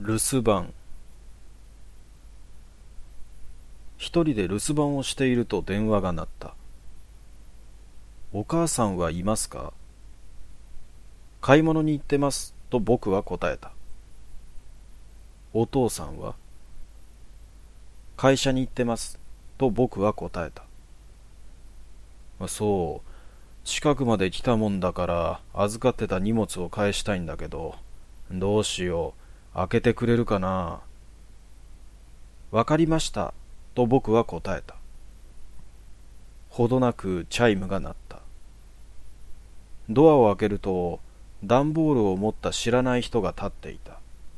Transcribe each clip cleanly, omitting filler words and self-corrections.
留守番。一人で留守番をしていると電話が鳴った。お母さんはいますか？買い物に行ってますと僕は答えた。お父さんは？会社に行ってますと僕は答えた。そう、近くまで来たもんだから預かってた荷物を返したいんだけど、どうしよう、開けてくれるかな。わかりましたと僕は答えた。ほどなくチャイムが鳴った。ドアを開けると段ボールを持った知らない人が立っていた。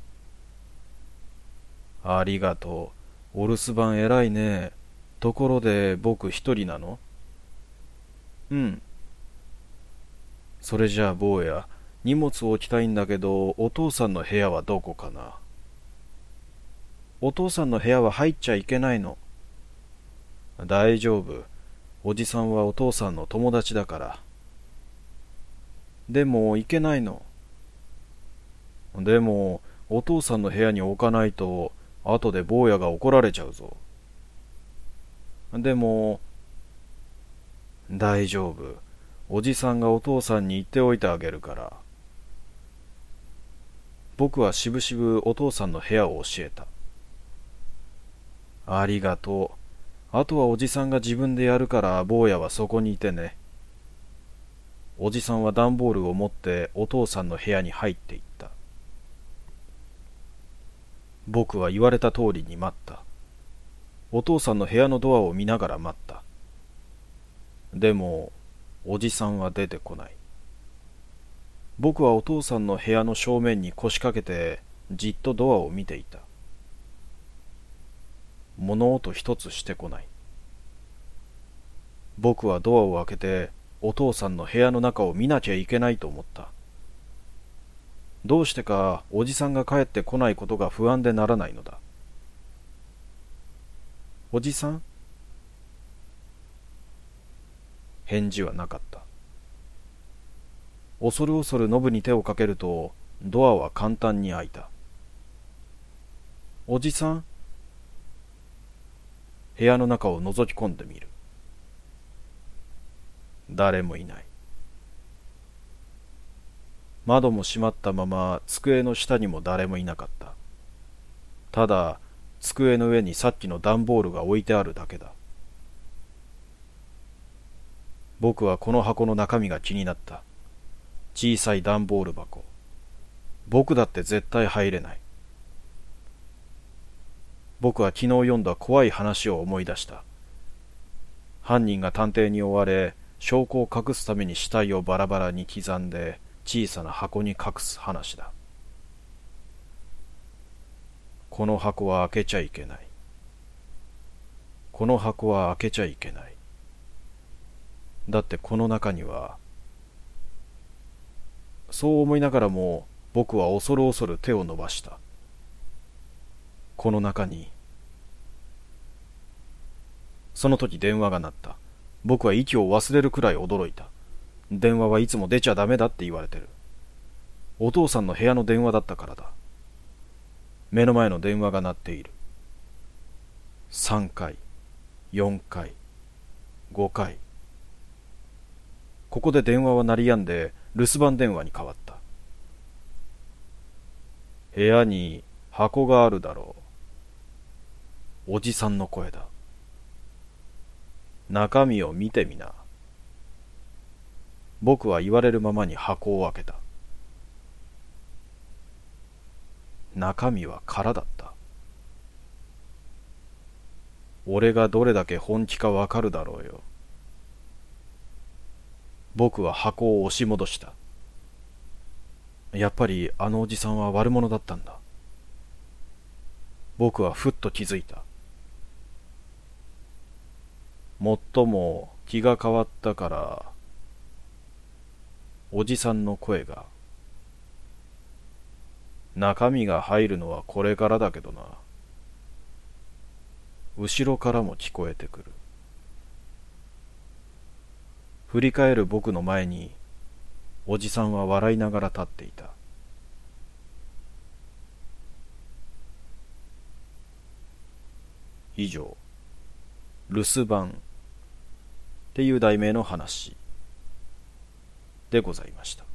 ありがとう。お留守番偉いね。ところで僕一人なの？うん。それじゃあ坊や、荷物を置きたいんだけど、お父さんの部屋はどこかな？お父さんの部屋は入っちゃいけないの。大丈夫。おじさんはお父さんの友達だから。でもいけないの。でもお父さんの部屋に置かないと後で坊やが怒られちゃうぞ。でも大丈夫。おじさんがお父さんに言っておいてあげるから。僕はしぶしぶお父さんの部屋を教えた。ありがとう。あとはおじさんが自分でやるから坊やはそこにいてね。おじさんは段ボールを持ってお父さんの部屋に入っていった。僕は言われた通りに待った。お父さんの部屋のドアを見ながら待った。でもおじさんは出てこない。僕はお父さんの部屋の正面に腰掛けてじっとドアを見ていた。物音一つしてこない。僕はドアを開けてお父さんの部屋の中を見なきゃいけないと思った。どうしてかおじさんが帰ってこないことが不安でならないのだ。おじさん？返事はなかった。恐る恐るノブに手をかけるとドアは簡単に開いた。おじさん？部屋の中を覗き込んでみる。誰もいない。窓も閉まったまま机の下にも誰もいなかった。ただ机の上にさっきの段ボールが置いてあるだけだ。僕はこの箱の中身が気になった。小さい段ボール箱。僕だって絶対入れない。僕は昨日読んだ怖い話を思い出した。犯人が探偵に追われ、証拠を隠すために死体をバラバラに刻んで小さな箱に隠す話だ。この箱は開けちゃいけない。この箱は開けちゃいけない。だってこの中には。そう思いながらも僕は恐る恐る手を伸ばした。この中に。その時電話が鳴った。僕は息を忘れるくらい驚いた。電話はいつも出ちゃダメだって言われてる。お父さんの部屋の電話だったからだ。目の前の電話が鳴っている。3回、4回、5回。ここで電話は鳴り止んで留守番電話に変わった。部屋に箱があるだろう。おじさんの声だ。中身を見てみな。僕は言われるままに箱を開けた。中身は空だった。俺がどれだけ本気かわかるだろうよ。僕は箱を押し戻した。やっぱりあのおじさんは悪者だったんだ。僕はふっと気づいた。もっとも気が変わったから、おじさんの声が、中身が入るのはこれからだけどな。後ろからも聞こえてくる。振り返る僕の前に、おじさんは笑いながら立っていた。 以上、留守番っていう題名の話でございました。